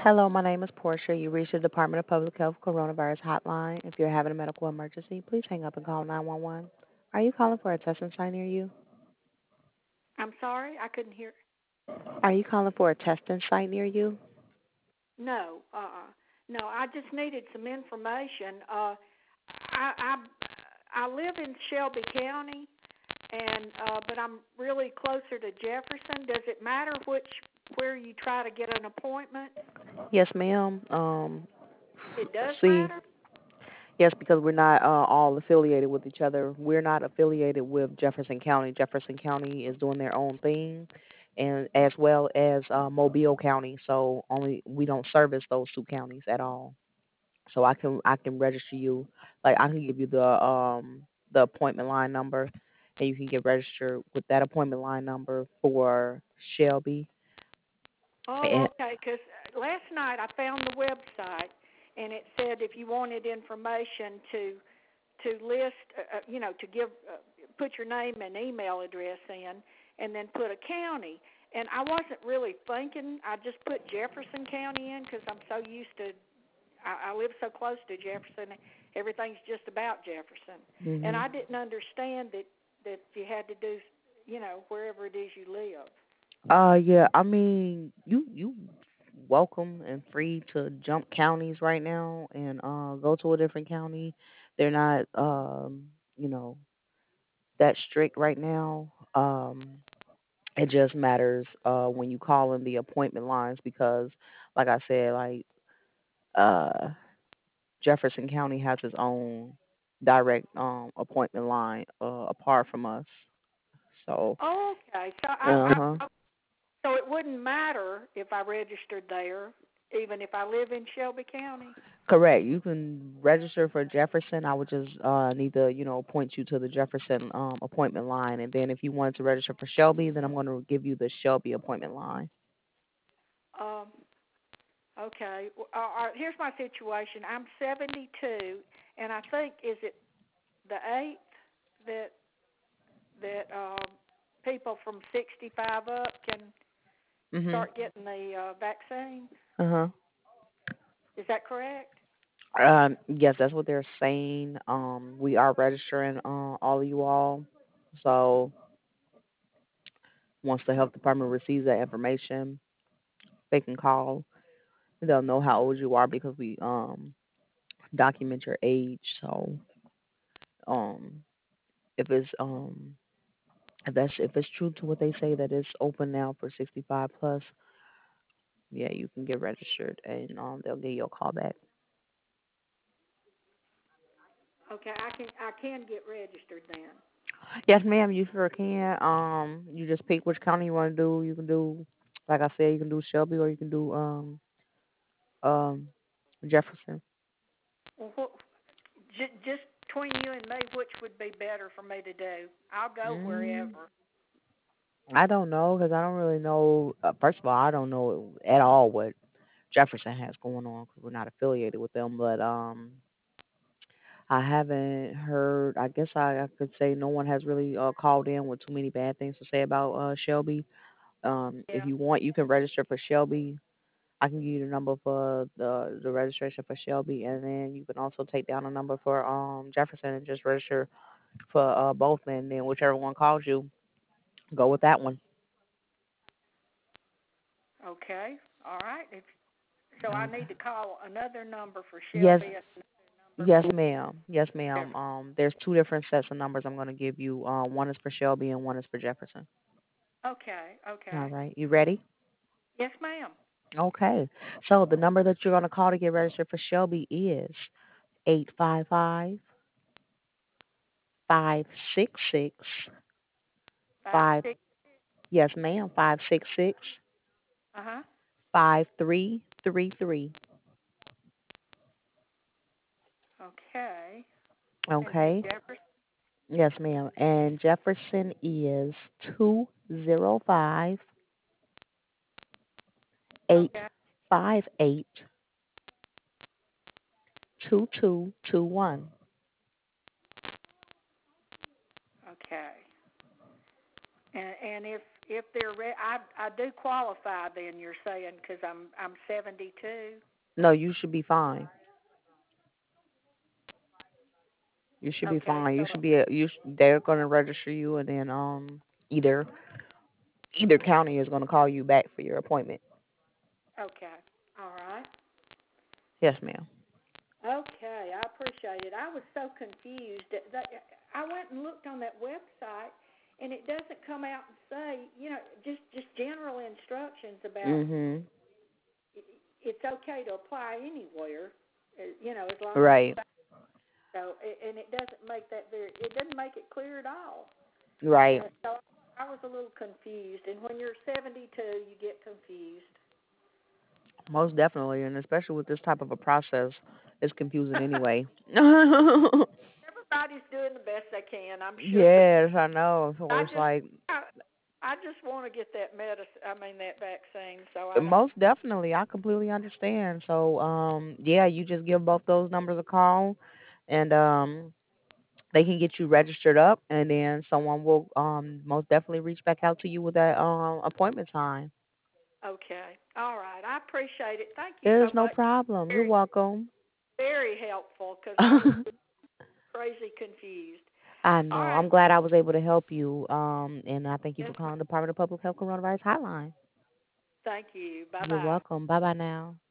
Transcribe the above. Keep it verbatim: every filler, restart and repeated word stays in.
Hello, my name is Portia. You reached the Department of Public Health Coronavirus Hotline. If you're having a medical emergency, please hang up and call nine one one. Are you calling for a testing site near you? I'm sorry, I couldn't hear. Are you calling for a testing site near you? No, uh-uh. No, I just needed some information. Uh, I, I I live in Shelby County, and uh, but I'm really closer to Jefferson. Does it matter which where you try to get an appointment? Yes, ma'am. Um, It does see, matter. yes, because we're not uh, all affiliated with each other. We're not affiliated with Jefferson County. Jefferson County is doing their own thing, and as well as uh, Mobile County. So only we don't service those two counties at all. So I can I can register you. Like I can give you the um the appointment line number, and you can get registered with that appointment line number for Shelby. Oh, And okay. Because last night I found the website, and it said if you wanted information to to list, uh, uh, you know, to give, uh, put your name and email address in, and then put a county. And I wasn't really thinking. I just put Jefferson County in because I'm so used to. I, I live so close to Jefferson. Everything's just about Jefferson, and mhm. I didn't understand that that you had to do, you know, wherever it is you live. Uh yeah, I mean you you welcome and free to jump counties right now and uh go to a different county. They're not um you know that strict right now. Um it just matters uh when you call in the appointment lines because like I said, like uh Jefferson County has its own direct um appointment line uh apart from us. So, Okay, so uh I, huh. I so it wouldn't matter if I registered there, even if I live in Shelby County. Correct. You can register for Jefferson. I would just uh need to, you know, point you to the Jefferson um appointment line, and then if you wanted to register for Shelby, then I'm going to give you the Shelby appointment line. Um, okay. Well, all right, here's my situation. I'm seventy-two, and I think is it the eighth that that um, people from sixty-five up can Mhm. start getting the uh, vaccine. Uh huh. Is that correct? Um, yes, that's what they're saying. Um, we are registering uh, all of you all. So once the health department receives that information, they can call. They'll know how old you are because we um document your age. So um if it's um if that's if it's true to what they say that it's open now for sixty-five plus, yeah, you can get registered and um they'll give you a call back. Okay, I can I can get registered then. Yes, ma'am, you sure can. Um, you just pick which county you want to do. You can do, like I said, you can do Shelby or you can do um um Jefferson. Well, what, j- just between you and me, which would be better for me to do? I'll go Mm, wherever. I don't know because I don't really know. Uh, first of all, I don't know at all what Jefferson has going on because we're not affiliated with them. But um, I haven't heard. I guess I, I could say no one has really uh, called in with too many bad things to say about uh, Shelby. Um, if Yeah. you want, you can register for Shelby. I can give you the number for the the registration for Shelby, and then you can also take down a number for um Jefferson and just register for uh, both. And then whichever one calls you, go with that one. Okay. All right. If, so I Okay. need to call another number for Yes, Shelby and another number yes, for ma'am. Yes, ma'am. Jefferson. Um, there's two different sets of numbers I'm going to give you. Uh, one is for Shelby and one is for Jefferson. Okay. All Okay. right. You ready? Yes, ma'am. Okay. So the number that you're going to call to get registered for Shelby is eight five five five six six Five five. six. Yes, ma'am. Five six six Uh huh. five three three three. Okay. And then Okay. Jefferson. Yes, ma'am. And Jefferson is two zero five eight Okay. five eight two two two one. Okay. And and if if they're re- I I do qualify then you're saying because I'm I'm seventy-two. No, you should be fine. You should be Okay, fine. so You should be. A, you. Sh- they're gonna register you, and then um either either county is gonna call you back for your appointment. okay, all right. Yes, ma'am. Okay, I appreciate it. I was so confused. That, that, I went and looked on that website, and it doesn't come out and say, you know, just just general instructions about Mhm. it's okay to apply anywhere, uh, you know, as long as it's Right. so. And it doesn't make that very. It doesn't make it clear at all. Right. Uh, so I was a little confused. And when you're seventy-two, you get confused. Most definitely, and especially with this type of a process, it's confusing anyway. Everybody's doing the best they can, I'm sure. Yes, I know. So I it's just, like I, I just want to get that medicine. I mean that vaccine, so I don't. most definitely, I completely understand. So, um, yeah, you just give both those numbers a call, and um, they can get you registered up, and then someone will um most definitely reach back out to you with that um appointment time. Okay, all right. I appreciate it. Thank you so There's no much. problem. You're Very, welcome. very helpful because I was crazy confused. I All know. right. I'm glad I was able to help you. Um, and I thank you Yes, for ma'am. calling the Department of Public Health Coronavirus Hotline. Thank you. Bye You're bye. welcome. Bye bye now.